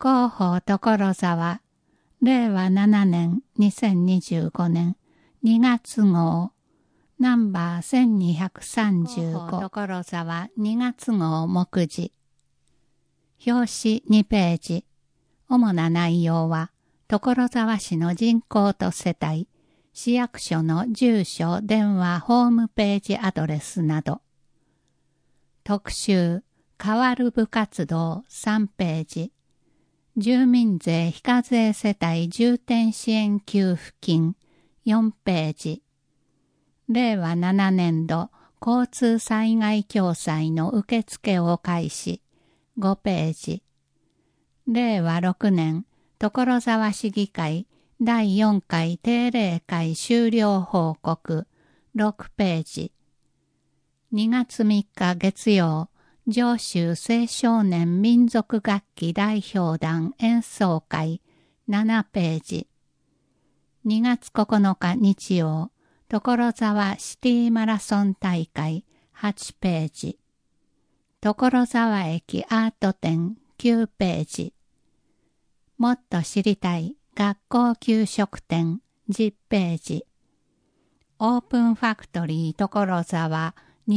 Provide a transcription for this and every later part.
広報所沢、令和7年2025年2月号、ナンバー1235、所沢2月号目次。表紙2ページ。主な内容は、所沢市の人口と世帯、市役所の住所、電話、ホームページアドレスなど。特集、変わる部活動3ページ。住民税非課税世帯重点支援給付金4ページ。令和7年度交通災害共済の受付を開始5ページ。令和6年所沢市議会第4回定例会終了報告6ページ。2月3日月曜、上州青少年民族楽器代表団演奏会7ページ。2月9日日曜、所沢シティマラソン大会8ページ。所沢駅アート展9ページ。もっと知りたい学校給食展10ページ。オープンファクトリー所沢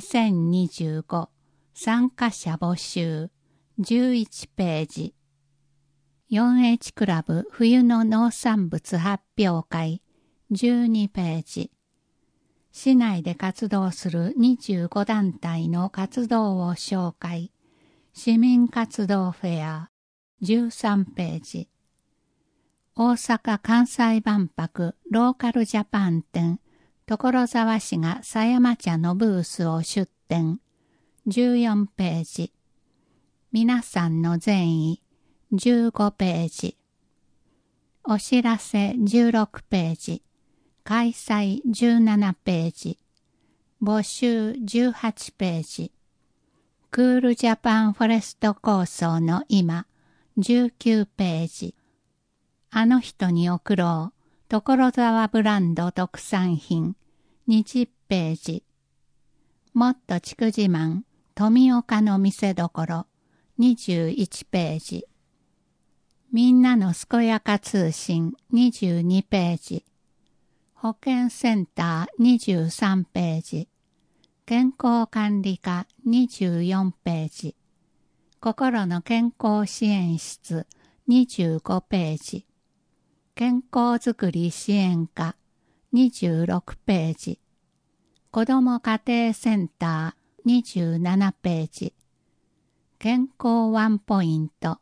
2025参加者募集11ページ。4H クラブ冬の農産物発表会12ページ。市内で活動する25団体の活動を紹介。市民活動フェア13ページ。大阪・関西万博ローカルジャパン展所沢市が狭山茶のブースを出展14ページ。皆さんの善意15ページ。お知らせ16ページ。開催17ページ。募集18ページ。クールジャパンフォレスト構想の今19ページ。あの人に贈ろう所沢ブランド特産品20ページ。もっと地区自慢富岡の見せどころ21ページ。みんなの健やか通信22ページ。保健センター23ページ。健康管理課24ページ。心の健康支援室25ページ。健康づくり支援課26ページ。子ども家庭センター27ページ。健康ワンポイント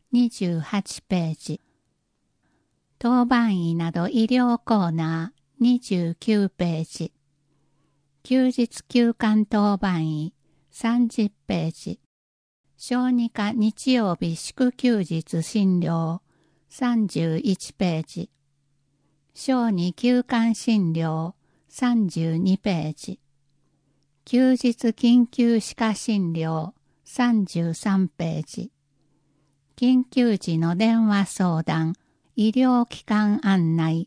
28ページ。当番医など医療コーナー29ページ。休日休館当番医30ページ。小児科日曜日祝休日診療31ページ。小児休館診療32ページ。休日緊急歯科診療33ページ。緊急時の電話相談、医療機関案内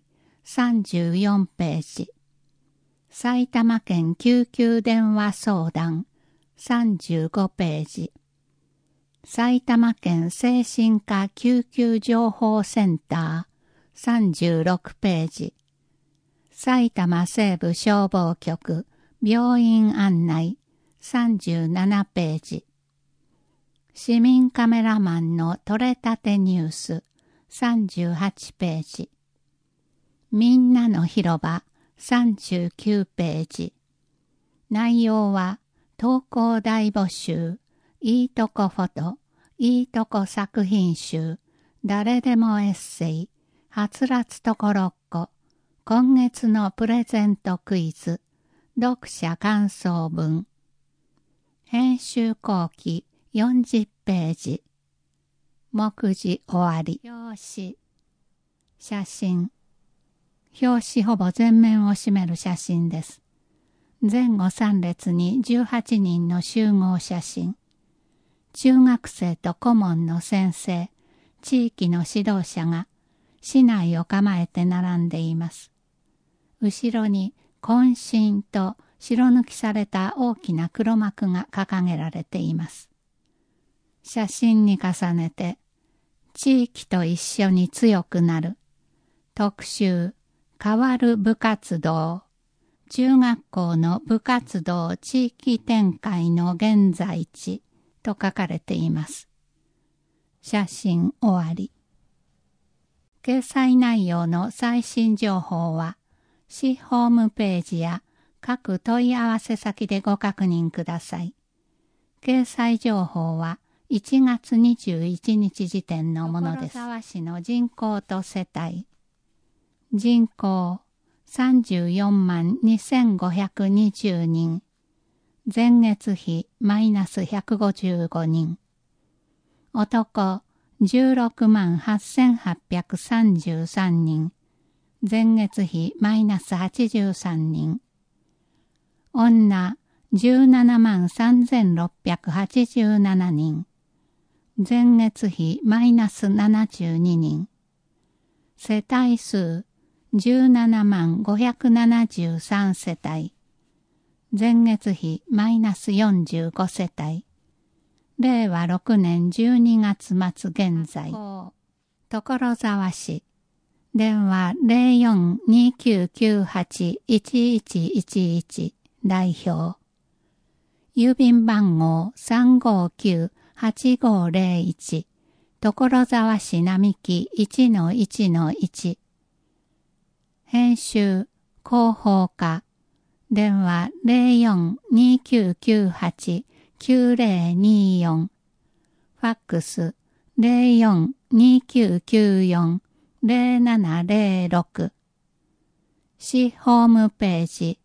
34ページ。埼玉県救急電話相談35ページ。埼玉県精神科救急情報センター36ページ。埼玉西部消防局病院案内37ページ。市民カメラマンの撮れたてニュース38ページ。みんなの広場39ページ。内容は投稿大募集、いいとこフォト、いいとこ作品集、誰でもエッセイ、はつらつところっこ、今月のプレゼントクイズ、読者感想文。編集後期40ページ。目次終わり。表紙。写真。表紙ほぼ全面を占める写真です。前後3列に18人の集合写真。中学生と顧問の先生、地域の指導者が市内を構えて並んでいます。後ろに懇親と白抜きされた大きな黒幕が掲げられています。写真に重ねて、 地域と一緒に強くなる。特集、変わる部活動。中学校の部活動地域展開の現在地と書かれています。写真終わり。掲載内容の最新情報は、市ホームページや各問い合わせ先でご確認ください。掲載情報は1月21日時点のものです。所沢市の人口と世帯。人口34万2520人。前月比マイナス155人。男16万8833人。前月比マイナス83人。女17万3687人。前月比マイナス72人。世帯数17万573世帯。前月比マイナス45世帯。令和6年12月末現在。所沢市。電話 04-2998-1111 代表。郵便番号 359-8501 所沢市並木 1-1-1 編集広報課電話 04-2998-9024 ファックス 04-2994-0706 市ホームページ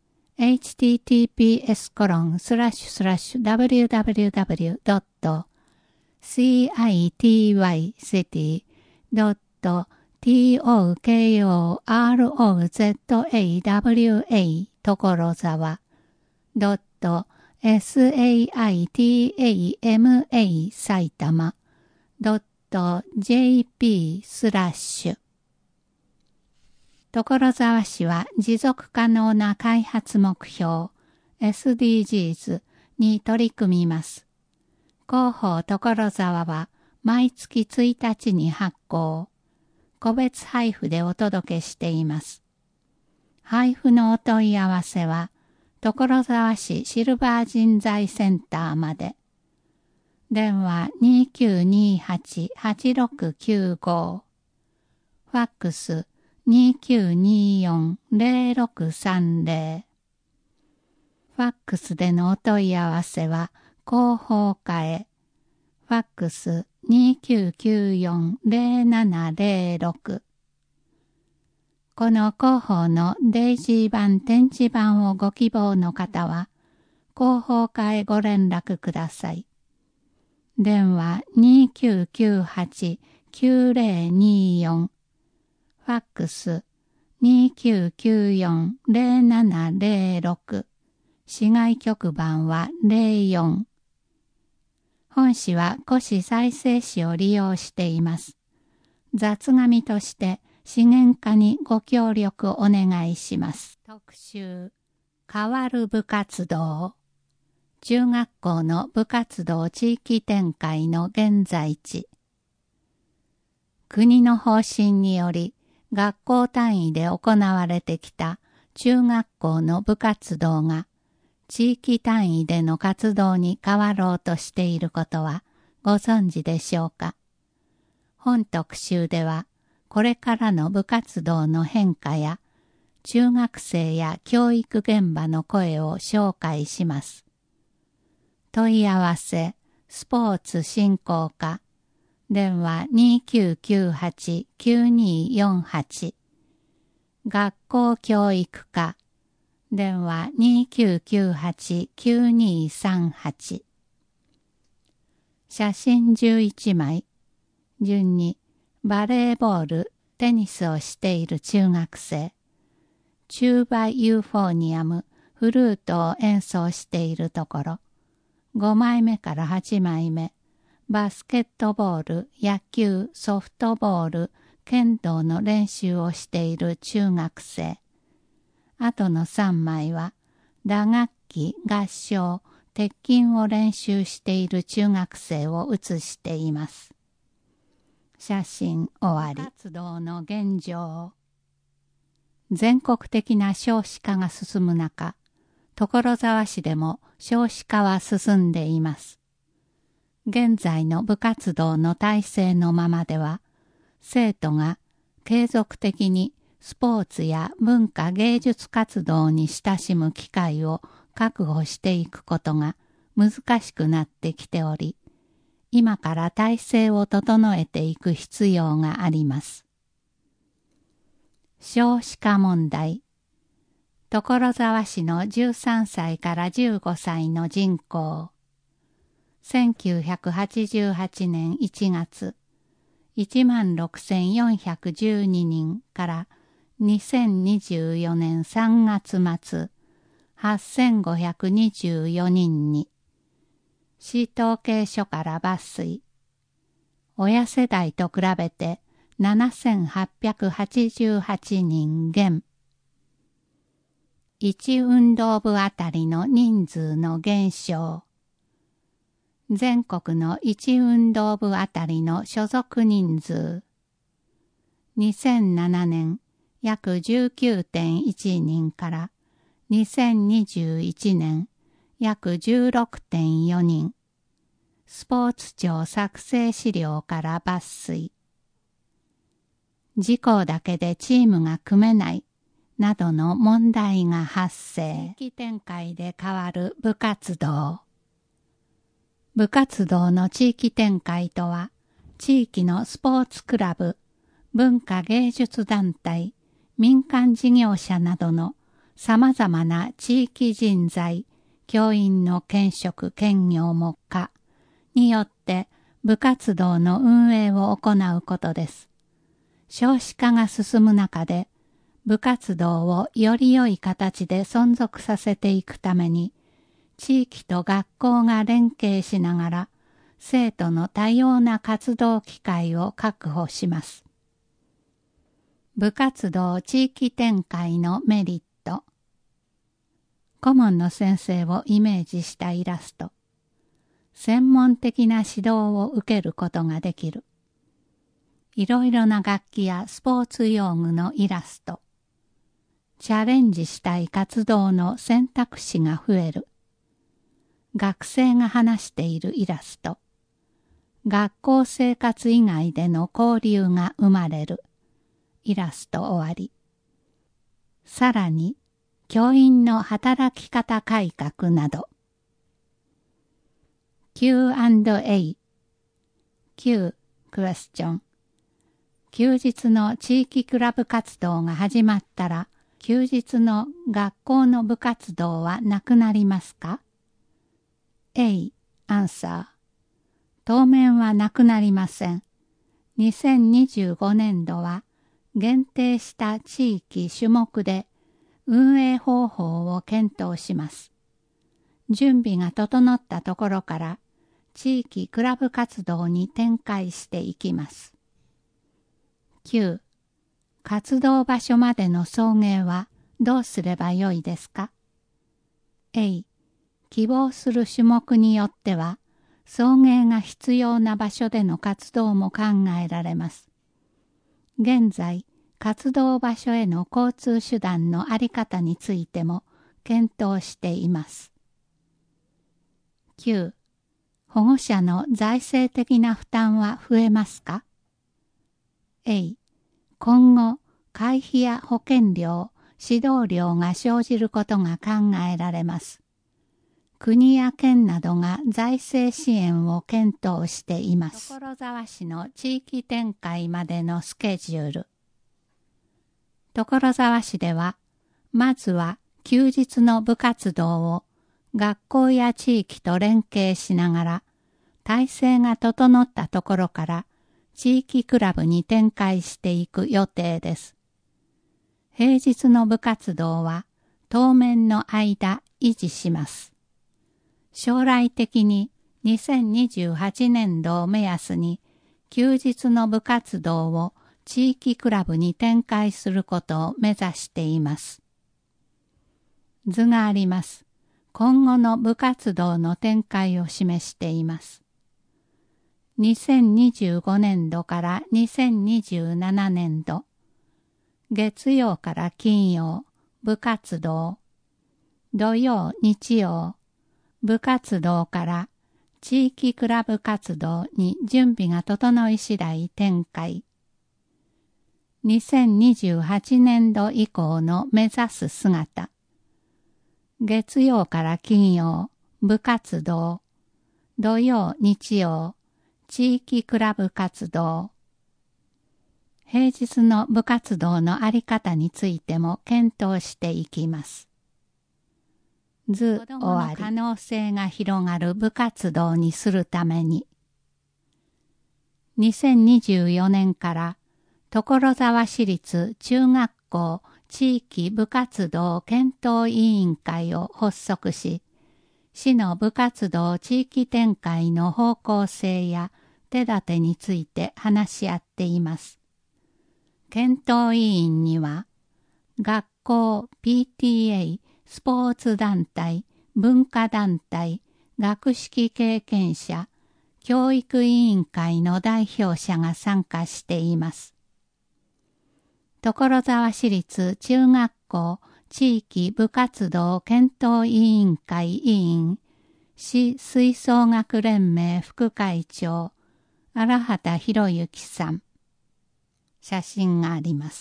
https://www.citycity.tokorozawa所沢 .saitama 埼玉 .jp/ 所沢市は持続可能な開発目標 SDGs に取り組みます。広報所沢は毎月1日に発行、個別配布でお届けしています。配布のお問い合わせは、所沢市シルバー人材センターまで。電話 2928-8695 ファックス 2924-0630 ファックスでのお問い合わせは広報課へ。ファックス 2994-0706 この広報のデイジー版展示版をご希望の方は広報課へご連絡ください。電話 2998-9024 ファックス 2994-0706 市外局番は04。本市は古紙再生紙を利用しています。雑紙として資源課にご協力お願いします。特集、変わる部活動。中学校の部活動地域展開の現在地。国の方針により学校単位で行われてきた中学校の部活動が地域単位での活動に変わろうとしていることはご存知でしょうか。本特集ではこれからの部活動の変化や中学生や教育現場の声を紹介します。問い合わせスポーツ振興課電話 2998-9248 学校教育課電話 2998-9238 写真11枚順にバレーボール、テニスをしている中学生チューバユーフォーニアム、フルートを演奏しているところ5枚目から8枚目バスケットボール、野球、ソフトボール、剣道の練習をしている中学生あとの3枚は打楽器、合唱、鉄琴を練習している中学生を写しています。 写真終わり。活動の現状。全国的な少子化が進む中、所沢市でも少子化は進んでいます。現在の部活動の体制のままでは、生徒が継続的にスポーツや文化芸術活動に親しむ機会を確保していくことが難しくなってきており、今から体制を整えていく必要があります。少子化問題。所沢市の13歳から15歳の人口。1988年1月、16,412 人から2024年3月末、8,524人に。市統計所から抜粋。親世代と比べて7,888人減。1運動部あたりの人数の減少。全国の1運動部あたりの所属人数。2007年約 19.1 人から2021年約 16.4 人。スポーツ庁作成資料から抜粋。自校だけでチームが組めないなどの問題が発生。地域展開で変わる部活動。部活動の地域展開とは、地域のスポーツクラブ、文化芸術団体、民間事業者などの様々な地域人材、教員の兼職兼業も可によって部活動の運営を行うことです。少子化が進む中で、部活動をより良い形で存続させていくために、地域と学校が連携しながら、生徒の多様な活動機会を確保します。部活動地域展開のメリット。顧問の先生をイメージしたイラスト。専門的な指導を受けることができる。いろいろな楽器やスポーツ用具のイラスト。チャレンジしたい活動の選択肢が増える。学生が話しているイラスト。学校生活以外での交流が生まれる。イラスト終わり。さらに、教員の働き方改革など。Q&A。Q、クエスチョン。休日の地域クラブ活動が始まったら、休日の学校の部活動はなくなりますか？ A、アンサー。当面はなくなりません。2025年度は限定した地域種目で運営方法を検討します。準備が整ったところから地域クラブ活動に展開していきます。9. 活動場所までの送迎はどうすればよいですか？ A. 希望する種目によっては送迎が必要な場所での活動も考えられます。現在、活動場所への交通手段の在り方についても検討しています。9. 保護者の財政的な負担は増えますか？ A. 今後、会費や保険料、指導料が生じることが考えられます。国や県などが財政支援を検討しています。所沢市の地域展開までのスケジュール。所沢市では、まずは休日の部活動を学校や地域と連携しながら、体制が整ったところから地域クラブに展開していく予定です。平日の部活動は当面の間維持します。将来的に2028年度を目安に休日の部活動を地域クラブに展開することを目指しています。図があります。今後の部活動の展開を示しています。 2025年度から2027年度、月曜から金曜、部活動、土曜、日曜、部活動から地域クラブ活動に準備が整い次第展開。2028年度以降の目指す姿。月曜から金曜、部活動、土曜、日曜、地域クラブ活動。平日の部活動のあり方についても検討していきます。図終わり。可能性が広がる部活動にするために。2024年から所沢市立中学校地域部活動検討委員会を発足し、市の部活動地域展開の方向性や手立てについて話し合っています。検討委員には、学校、PTA、スポーツ団体、文化団体、学識経験者、教育委員会の代表者が参加しています。所沢市立中学校地域部活動検討委員会委員、市吹奏楽連盟副会長、荒畑博之さん。写真があります。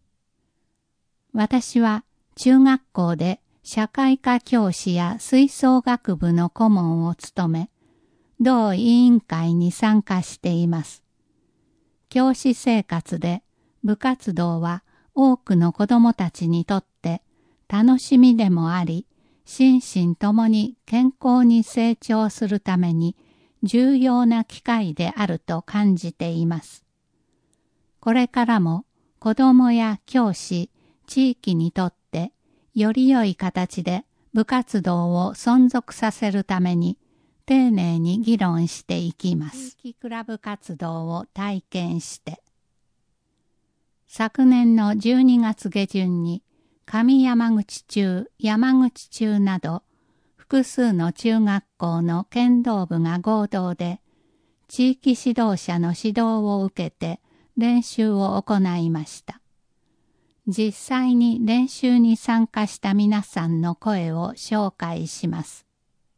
私は中学校で社会科教師や吹奏楽部の顧問を務め、同委員会に参加しています。教師生活で部活動は多くの子どもたちにとって楽しみでもあり、心身ともに健康に成長するために重要な機会であると感じています。これからも子どもや教師、地域にとってより良い形で部活動を存続させるために丁寧に議論していきます。地域クラブ活動を体験して。昨年の12月下旬に上山口中、山口中など複数の中学校の剣道部が合同で地域指導者の指導を受けて練習を行いました。実際に練習に参加した皆さんの声を紹介します。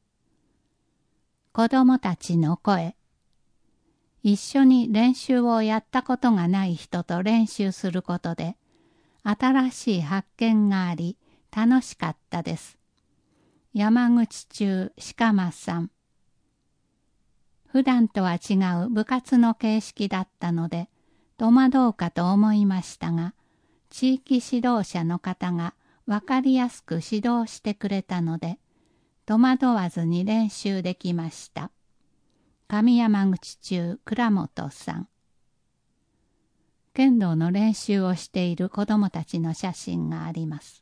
子どもたちの声。一緒に練習をやったことがない人と練習することで、新しい発見があり、楽しかったです。山口中鹿間さん。普段とは違う部活の形式だったので、戸惑うかと思いましたが、地域指導者の方がわかりやすく指導してくれたので、戸惑わずに練習できました。上山口中倉本さん。剣道の練習をしている子どもたちの写真があります。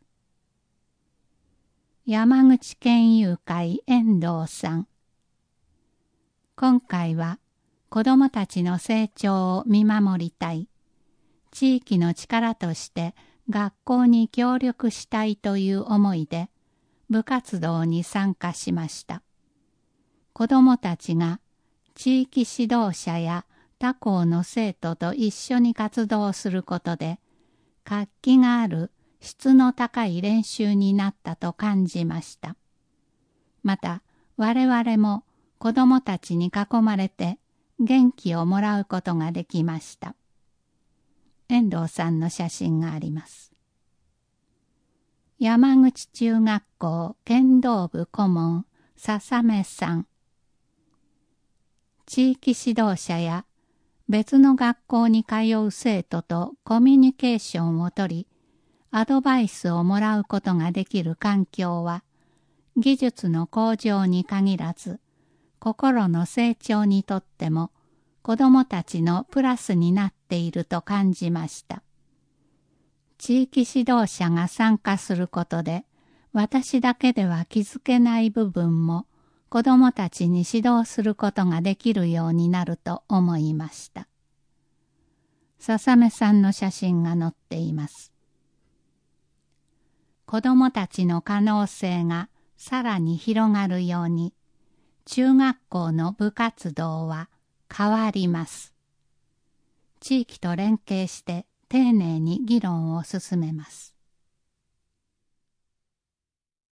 山口県友会遠藤さん。今回は子どもたちの成長を見守りたい。地域の力として学校に協力したいという思いで部活動に参加しました。子どもたちが地域指導者や他校の生徒と一緒に活動することで活気がある質の高い練習になったと感じました。また我々も子どもたちに囲まれて元気をもらうことができました。遠藤さんの写真があります。山口中学校剣道部顧問笹目さん。地域指導者や別の学校に通う生徒とコミュニケーションをとり、アドバイスをもらうことができる環境は、技術の向上に限らず、心の成長にとっても子どもたちのプラスになっていると感じました。地域指導者が参加することで、私だけでは気づけない部分も子どもたちに指導することができるようになると思いました。笹目さんの写真が載っています。子どもたちの可能性がさらに広がるように、中学校の部活動は変わります。地域と連携して丁寧に議論を進めます。